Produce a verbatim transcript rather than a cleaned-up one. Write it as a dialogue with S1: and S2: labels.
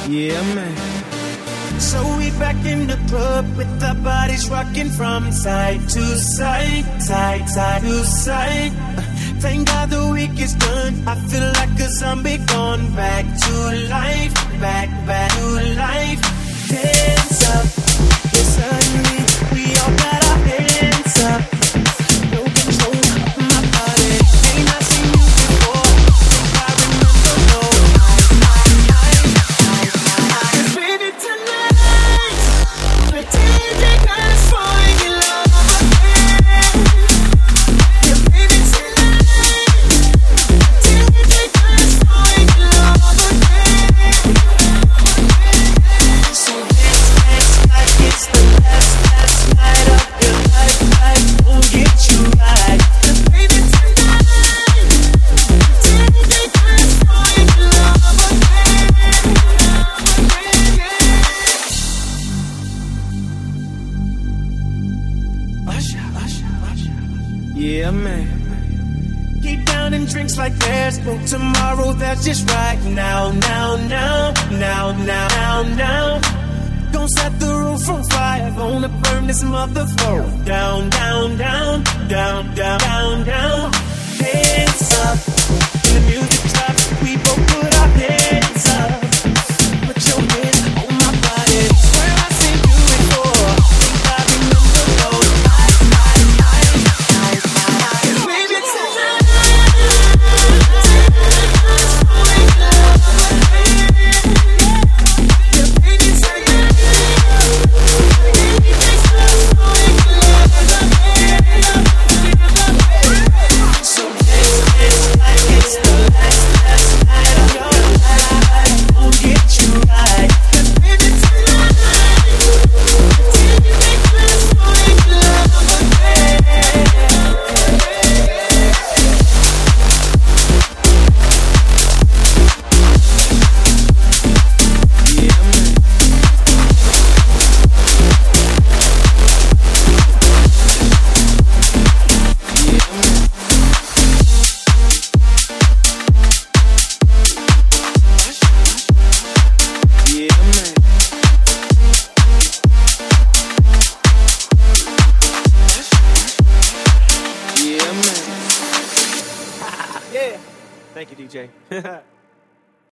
S1: Yeah, man.
S2: So we back in the club with our bodies rocking from side to side, side, side to side. Thank God the week is done. I feel like a zombie gone back to life, back, back to life. Hands up, yeah, suddenly we all got our hands up. No control of my body. Ain't I seen you before? Think I remember, no. I, I, I, I, I, cause baby tonight, pretending I'm falling in love again. Yeah, baby tonight, pretending I'm falling in love again. So dance, dance like it's the last, last night of your life. I won't get you right. Cause baby tonight, pretending I'm falling in love again. Usher, usher, usher.
S1: Yeah, man.
S2: Keep down and drinks like there's no tomorrow. That's just right now, now, now, now, now, now, now. Gonna set the roof on fire. Gonna burn this motherfucker down, down, down, down, down, down, down. Hands up. When the music drops, we both put our hands up. Put your hands on my body. Swear I seen you before. Think I remember, no. I, I, I, I, I, I. Baby, tonight.
S1: Yeah. Thank you, D J.